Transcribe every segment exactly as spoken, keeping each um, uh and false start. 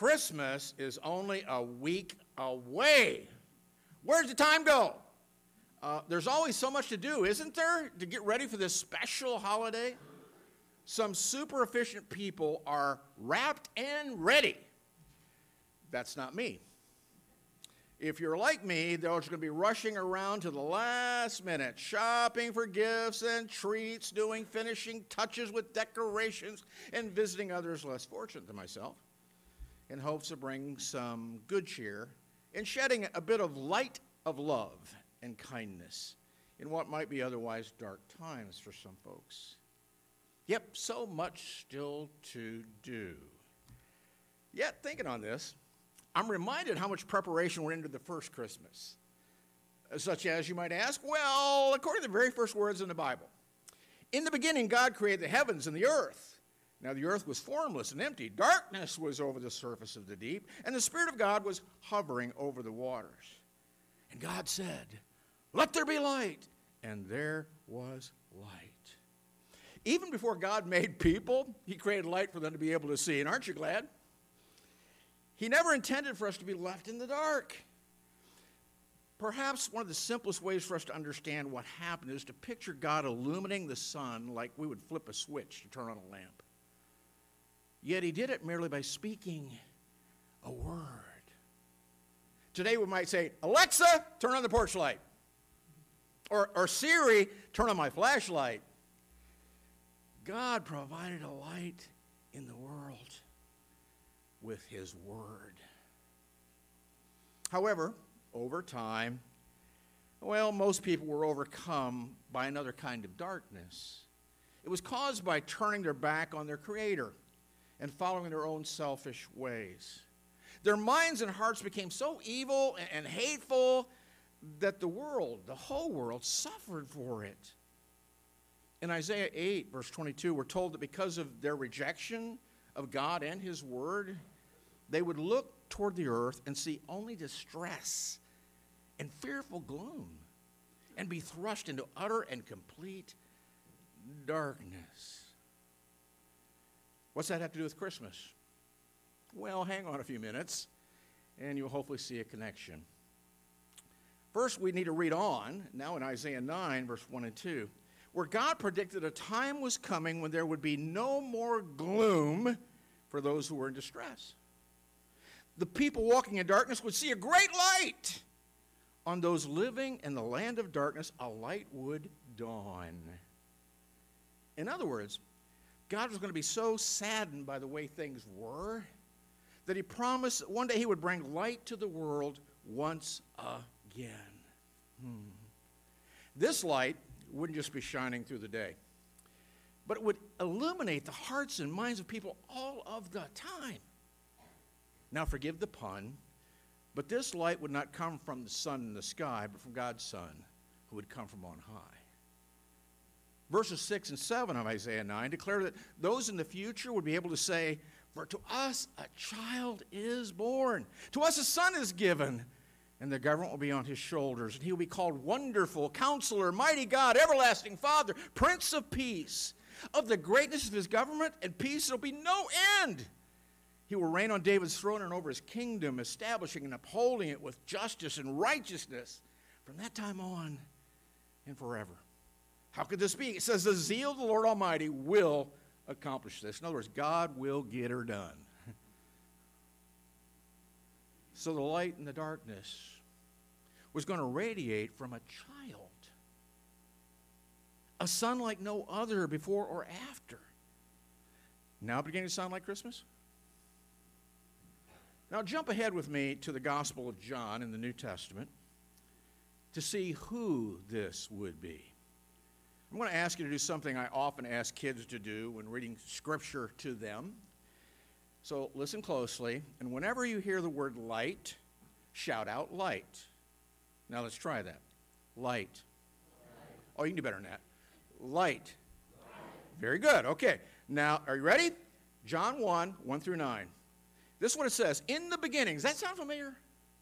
Christmas is only a week away. Where's the time go? Uh, there's always so much to do, isn't there, to get ready for this special holiday? Some super efficient people are wrapped and ready. That's not me. If you're like me, they're just going to be rushing around to the last minute, shopping for gifts and treats, doing finishing touches with decorations, and visiting others less fortunate than myself in hopes of bringing some good cheer and shedding a bit of light of love and kindness in what might be otherwise dark times for some folks. Yep, so much still to do. Yet, thinking on this, I'm reminded how much preparation went into the first Christmas. Such as, you might ask, well, according to the very first words in the Bible, in the beginning God created the heavens and the earth. Now the earth was formless and empty. Darkness was over the surface of the deep, and the Spirit of God was hovering over the waters. And God said, "Let there be light." And there was light. Even before God made people, he created light for them to be able to see. And aren't you glad? He never intended for us to be left in the dark. Perhaps one of the simplest ways for us to understand what happened is to picture God illuminating the sun like we would flip a switch to turn on a lamp. Yet he did it merely by speaking a word. Today we might say, "Alexa, turn on the porch light." Or, or Siri, turn on my flashlight. God provided a light in the world with his word. However, over time, well, most people were overcome by another kind of darkness. It was caused by turning their back on their Creator and following their own selfish ways. Their minds and hearts became so evil and hateful that the world, the whole world, suffered for it. In Isaiah eight, verse twenty-two, we're told that because of their rejection of God and his word, they would look toward the earth and see only distress and fearful gloom and be thrust into utter and complete darkness. What's that have to do with Christmas? Well, hang on a few minutes, and you'll hopefully see a connection. First, we need to read on, now in Isaiah nine, verse one and two, where God predicted a time was coming when there would be no more gloom for those who were in distress. The people walking in darkness would see a great light. On those living in the land of darkness, a light would dawn. In other words, God was going to be so saddened by the way things were that he promised that one day he would bring light to the world once again. Hmm. This light wouldn't just be shining through the day, but it would illuminate the hearts and minds of people all of the time. Now, forgive the pun, but this light would not come from the sun in the sky, but from God's Son, who would come from on high. Verses six and seven of Isaiah nine declare that those in the future would be able to say, "For to us a child is born, to us a son is given, and the government will be on his shoulders, and he will be called Wonderful, Counselor, Mighty God, Everlasting Father, Prince of Peace. Of the greatness of his government and peace there will be no end. He will reign on David's throne and over his kingdom, establishing and upholding it with justice and righteousness from that time on and forever." How could this be? It says the zeal of the Lord Almighty will accomplish this. In other words, God will get her done. So the light in the darkness was going to radiate from a child, a son like no other before or after. Now beginning to sound like Christmas? Now jump ahead with me to the Gospel of John in the New Testament to see who this would be. I'm going to ask you to do something I often ask kids to do when reading Scripture to them. So listen closely, and whenever you hear the word light, shout out light. Now let's try that. Light. Light. Oh, you can do better than that. Light. Light. Very good. Okay. Now, are you ready? John one, one through nine. This is what it says. In the beginning, does that sound familiar?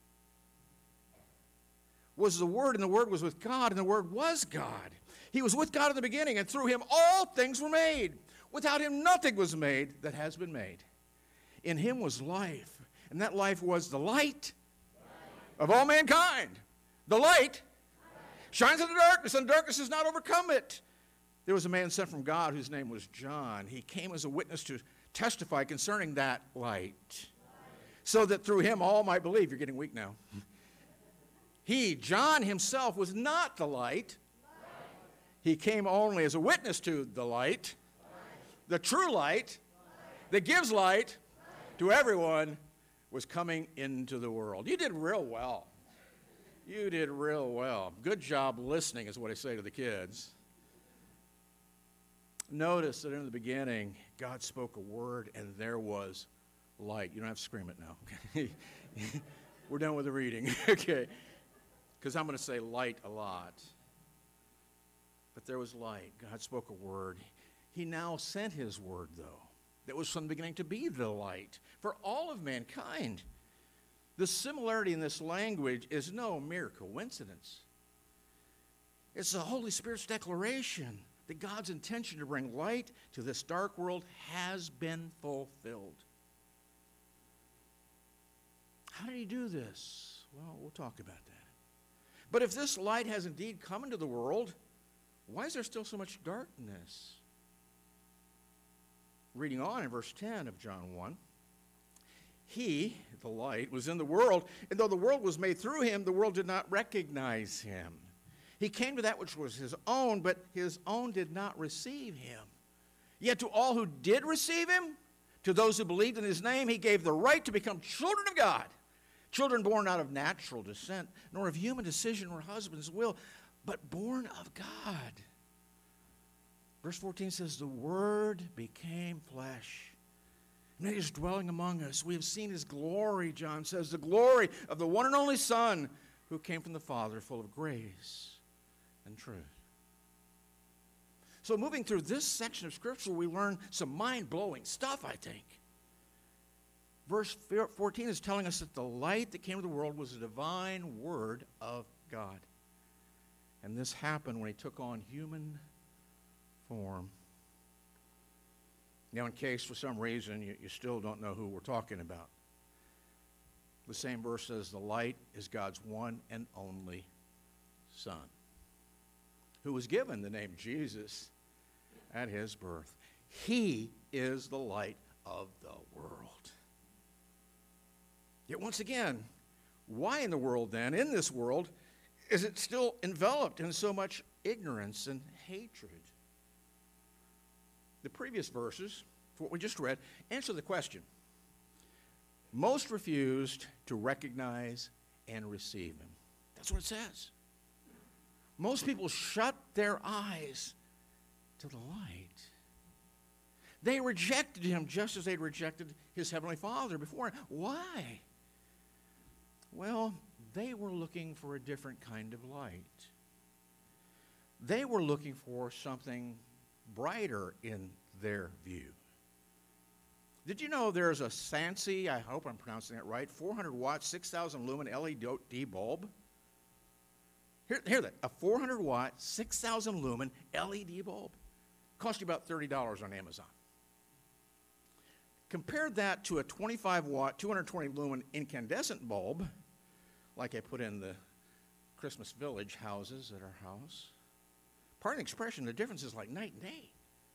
Was the Word, and the Word was with God, and the Word was God. He was with God in the beginning, and through him all things were made. Without him nothing was made that has been made. In him was life, and that life was the light of all mankind. The light shines in the darkness, and darkness has not overcome it. There was a man sent from God whose name was John. He came as a witness to testify concerning that light, so that through him all might believe. You're getting weak now. He, John himself, was not the light. He came only as a witness to the light, the true light that gives light to everyone, was coming into the world. You did real well. You did real well. Good job listening is what I say to the kids. Notice that in the beginning, God spoke a word and there was light. You don't have to scream it now. Okay? We're done with the reading. Okay. Because I'm going to say light a lot. But there was light. God spoke a word. He now sent his word, though. That was from the beginning to be the light for all of mankind. The similarity in this language is no mere coincidence. It's the Holy Spirit's declaration that God's intention to bring light to this dark world has been fulfilled. How did he do this? Well, we'll talk about that. But if this light has indeed come into the world, why is there still so much darkness? Reading on in verse ten of John one, he, the light, was in the world, and though the world was made through him, the world did not recognize him. He came to that which was his own, but his own did not receive him. Yet to all who did receive him, to those who believed in his name, he gave the right to become children of God, children born not of natural descent, nor of human decision or husband's will, but born of God. Verse fourteen says, the Word became flesh, and he is dwelling among us. We have seen his glory, John says, the glory of the one and only Son who came from the Father, full of grace and truth. So moving through this section of Scripture, we learn some mind-blowing stuff, I think. Verse fourteen is telling us that the light that came to the world was the divine Word of God. And this happened when he took on human form. Now, in case for some reason you, you still don't know who we're talking about, the same verse says the light is God's one and only Son, who was given the name Jesus at his birth. He is the light of the world. Yet once again, why in the world then, in this world, is it still enveloped in so much ignorance and hatred? The previous verses, for what we just read, answer the question. Most refused to recognize and receive him. That's what it says. Most people shut their eyes to the light. They rejected him just as they'd rejected his heavenly Father before. Why? Well, they were looking for a different kind of light. They were looking for something brighter in their view. Did you know there's a Sansi, I hope I'm pronouncing it right, four hundred watt, six thousand lumen L E D bulb? Hear, hear that, a four hundred watt, six thousand lumen L E D bulb. Cost you about thirty dollars on Amazon. Compare that to a twenty-five watt, two hundred twenty lumen incandescent bulb, like I put in the Christmas Village houses at our house. Pardon the expression, the difference is like night and day.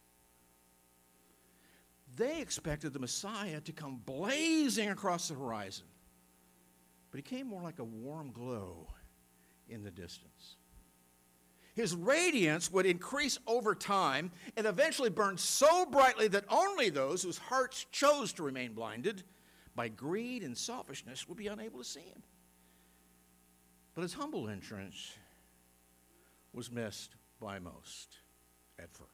They expected the Messiah to come blazing across the horizon, but he came more like a warm glow in the distance. His radiance would increase over time and eventually burn so brightly that only those whose hearts chose to remain blinded by greed and selfishness would be unable to see him. But his humble entrance was missed by most at first.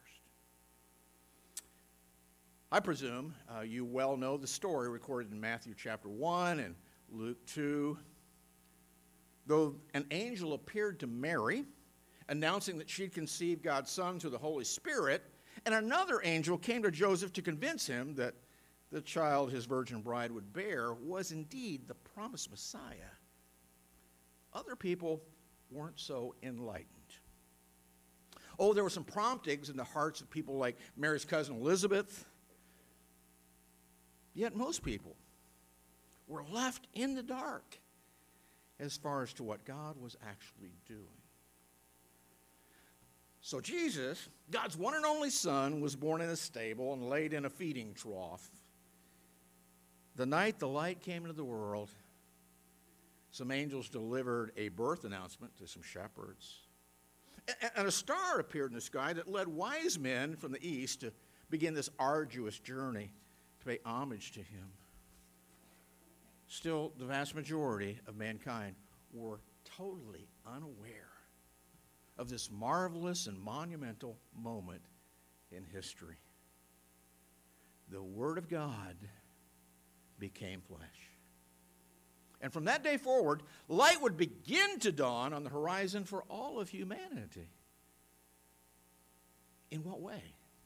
I presume uh, you well know the story recorded in Matthew chapter one and Luke two. Though an angel appeared to Mary, announcing that she'd conceive God's Son through the Holy Spirit, and another angel came to Joseph to convince him that the child his virgin bride would bear was indeed the promised Messiah. Other people weren't so enlightened. Oh, there were some promptings in the hearts of people like Mary's cousin Elizabeth, Yet most people were left in the dark as far as to what God was actually doing. So Jesus, God's one and only Son, was born in a stable and laid in a feeding trough. The night the light came into the world, some angels delivered a birth announcement to some shepherds. And a star appeared in the sky that led wise men from the east to begin this arduous journey to pay homage to him. Still, the vast majority of mankind were totally unaware of this marvelous and monumental moment in history. The Word of God became flesh. And from that day forward, light would begin to dawn on the horizon for all of humanity. In what way?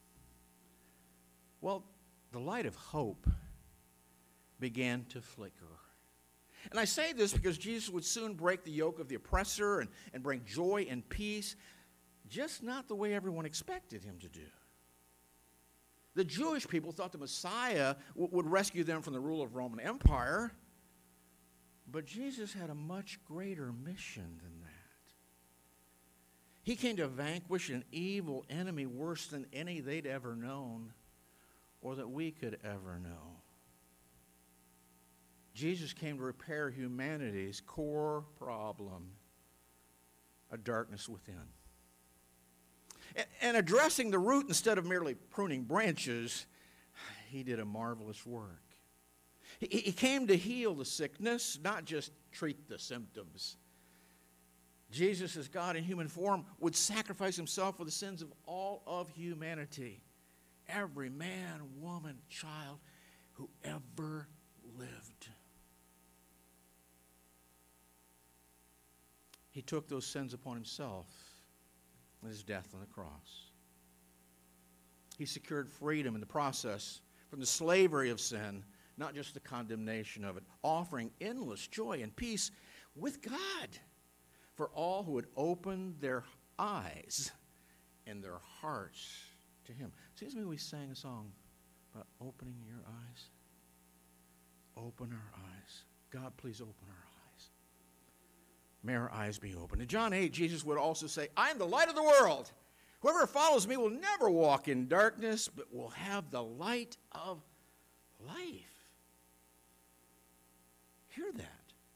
Well, the light of hope began to flicker. And I say this because Jesus would soon break the yoke of the oppressor and, and bring joy and peace, just not the way everyone expected him to do. The Jewish people thought the Messiah w- would rescue them from the rule of Roman Empire, but Jesus had a much greater mission than that. He came to vanquish an evil enemy worse than any they'd ever known or that we could ever know. Jesus came to repair humanity's core problem, a darkness within. And addressing the root instead of merely pruning branches, he did a marvelous work. He came to heal the sickness, not just treat the symptoms. Jesus, as God in human form, would sacrifice himself for the sins of all of humanity. Every man, woman, child who ever lived. He took those sins upon himself in his death on the cross. He secured freedom in the process from the slavery of sin, not just the condemnation of it, offering endless joy and peace with God for all who would open their eyes and their hearts to him. Seems to me we sang a song about opening your eyes. Open our eyes. God, please open our eyes. May our eyes be open. In John eight, Jesus would also say, I am the light of the world. Whoever follows me will never walk in darkness, but will have the light of life. Hear that.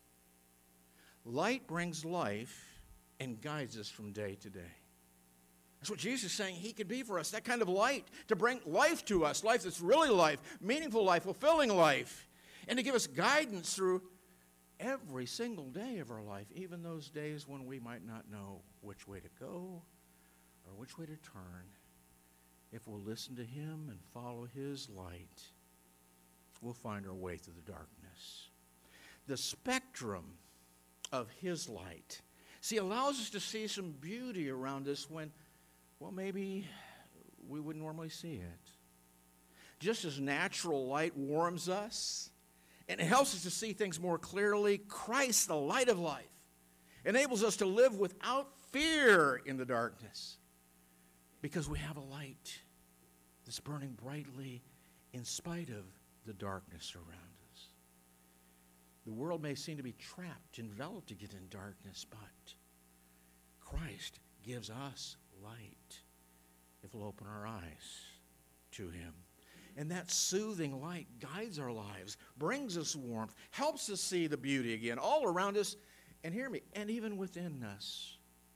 Light brings life and guides us from day to day. That's what Jesus is saying he could be for us, that kind of light, to bring life to us, life that's really life, meaningful life, fulfilling life, and to give us guidance through every single day of our life, even those days when we might not know which way to go or which way to turn. If we'll listen to him and follow his light, we'll find our way through the darkness. The spectrum of his light, see, allows us to see some beauty around us when, well, maybe we wouldn't normally see it. Just as natural light warms us, and it helps us to see things more clearly, Christ, the light of life, enables us to live without fear in the darkness because we have a light that's burning brightly in spite of the darkness around us. The world may seem to be trapped, enveloped again in darkness, but Christ gives us light if we'll open our eyes to him. And that soothing light guides our lives, brings us warmth, helps us see the beauty again all around us, and hear me, and even within us.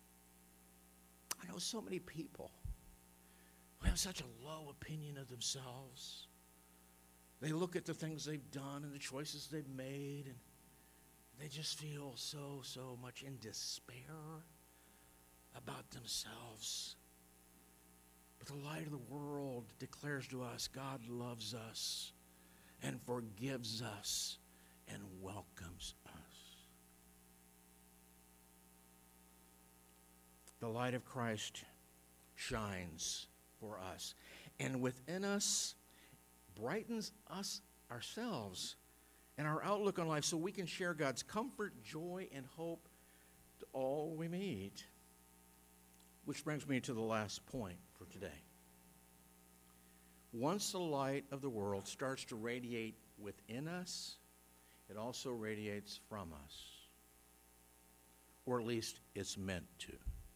I know so many people who have such a low opinion of themselves. They look at the things they've done and the choices they've made, and they just feel so, so much in despair about themselves. But the light of the world declares to us God loves us and forgives us and welcomes us. The light of Christ shines for us, and within us brightens us ourselves and our outlook on life so we can share God's comfort, joy, and hope to all we meet. Which brings me to the last point for today. Once the light of the world starts to radiate within us, it also radiates from us. Or at least it's meant to.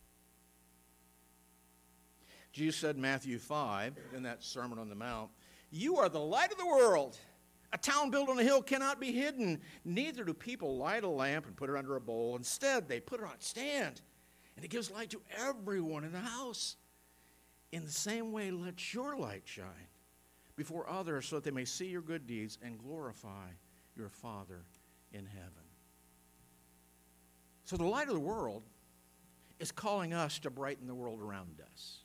Jesus said in Matthew five, in that Sermon on the Mount, "You are the light of the world. A town built on a hill cannot be hidden. Neither do people light a lamp and put it under a bowl. Instead, they put it on a stand, and it gives light to everyone in the house. In the same way, let your light shine before others so that they may see your good deeds and glorify your Father in heaven." So the light of the world is calling us to brighten the world around us.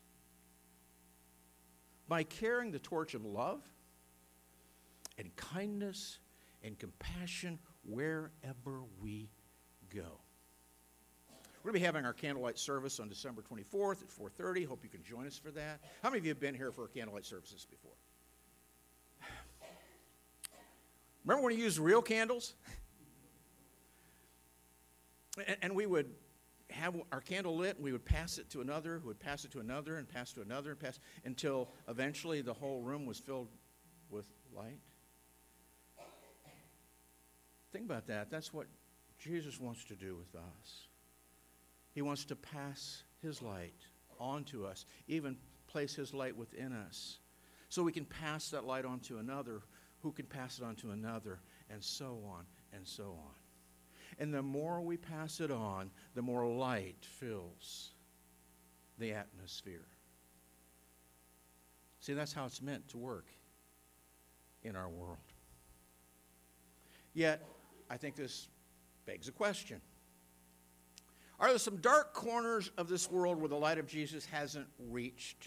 By carrying the torch of love and kindness and compassion wherever we go. We're going to be having our candlelight service on December twenty-fourth at four thirty. Hope you can join us for that. How many of you have been here for candlelight services before? Remember when you used real candles? and, and we would have our candle lit, and we would pass it to another, who would pass it to another, and pass to another, and pass, until eventually the whole room was filled with light. Think about that. That's what Jesus wants to do with us. He wants to pass his light on to us, even place his light within us, so we can pass that light on to another, who can pass it on to another, and so on, and so on. And the more we pass it on, the more light fills the atmosphere. See, that's how it's meant to work in our world. Yet, I think this begs a question. Are there some dark corners of this world where the light of Jesus hasn't reached?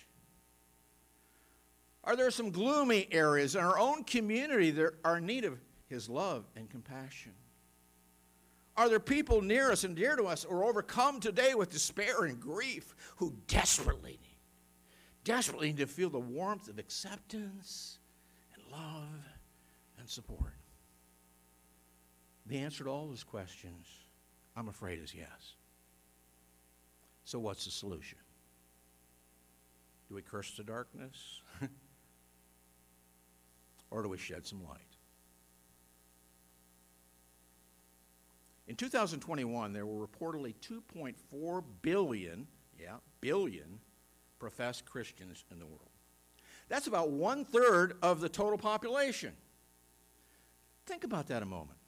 Are there some gloomy areas in our own community that are in need of his love and compassion? Are there people near us and dear to us or overcome today with despair and grief who desperately need, desperately need to feel the warmth of acceptance and love and support? The answer to all those questions, I'm afraid, is yes. So what's the solution? Do we curse the darkness? Or do we shed some light? In two thousand twenty-one, there were reportedly two point four billion, yeah, billion professed Christians in the world. That's about one-third of the total population. Think about that a moment.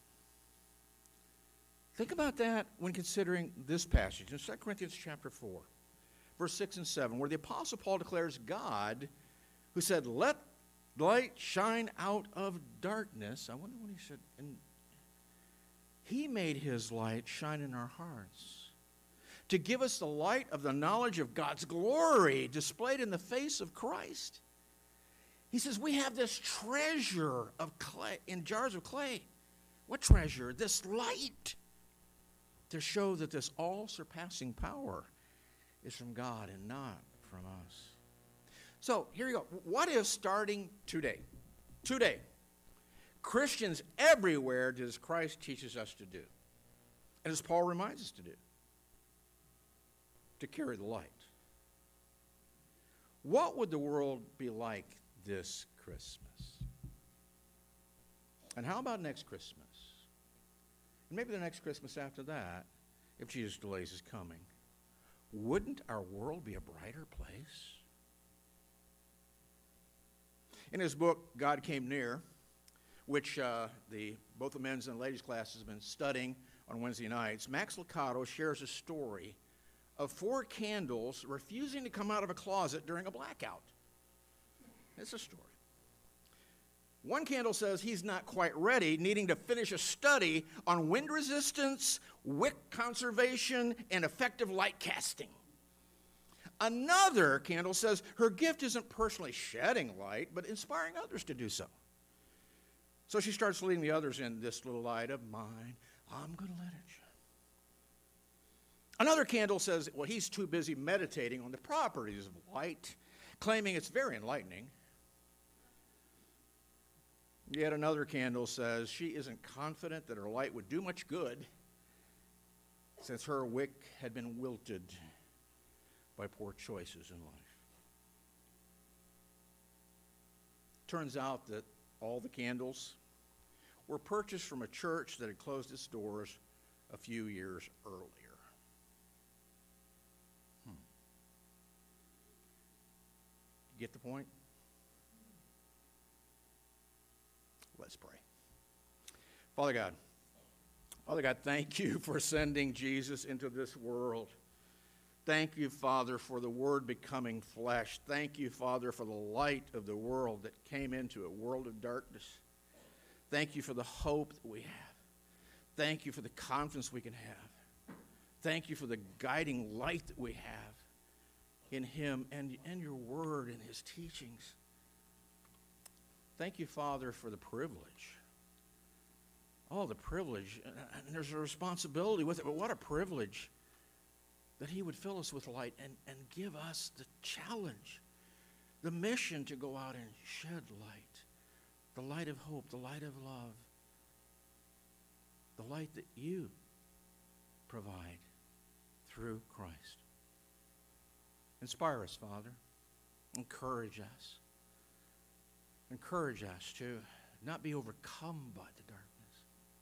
Think about that when considering this passage in Second Corinthians chapter four, verse six and seven, where the Apostle Paul declares God, who said, "Let light shine out of darkness." I wonder what he said. And he made his light shine in our hearts to give us the light of the knowledge of God's glory displayed in the face of Christ. He says we have this treasure of clay in jars of clay. What treasure? This light, to show that this all-surpassing power is from God and not from us. So here you go. What is starting today? Today. Christians everywhere does Christ teaches us to do. And as Paul reminds us to do. To carry the light. What would the world be like this Christmas? And how about next Christmas? And maybe the next Christmas after that, if Jesus delays his coming. Wouldn't our world be a brighter place? In his book, God Came Near, which uh, the, both the men's and ladies' classes have been studying on Wednesday nights, Max Lucado shares a story of four candles refusing to come out of a closet during a blackout. It's a story. One candle says he's not quite ready, needing to finish a study on wind resistance, wick conservation, and effective light casting. Another candle says her gift isn't personally shedding light, but inspiring others to do so. So she starts leading the others in, "This little light of mine, I'm going to let it shine." Another candle says, well, he's too busy meditating on the properties of light, claiming it's very enlightening. Yet another candle says she isn't confident that her light would do much good, since her wick had been wilted by poor choices in life. Turns out that all the candles were purchased from a church that had closed its doors a few years earlier. Hmm. You get the point? Let's pray. Father God, Father God, thank you for sending Jesus into this world. Thank you, Father, for the Word becoming flesh. Thank you, Father, for the light of the world that came into a world of darkness. Thank you for the hope that we have. Thank you for the confidence we can have. Thank you for the guiding light that we have in Him and in your Word and His teachings. Thank you, Father, for the privilege. Oh, the privilege. And there's a responsibility with it, but what a privilege that He would fill us with light and, and give us the challenge, the mission to go out and shed light, the light of hope, the light of love, the light that you provide through Christ. Inspire us, Father. Encourage us. Encourage us to not be overcome by the darkness,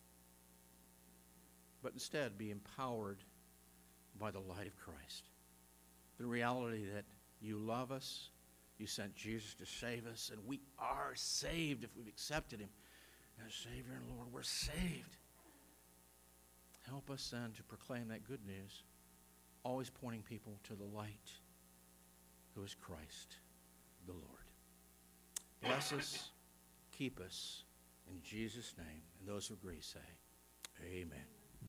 but instead be empowered by the light of Christ. The reality that you love us, you sent Jesus to save us, and we are saved if we've accepted Him as Savior and Lord. We're saved. Help us then to proclaim that good news, always pointing people to the light who is Christ the Lord. Bless us, keep us, in Jesus' name. And those who agree say, amen.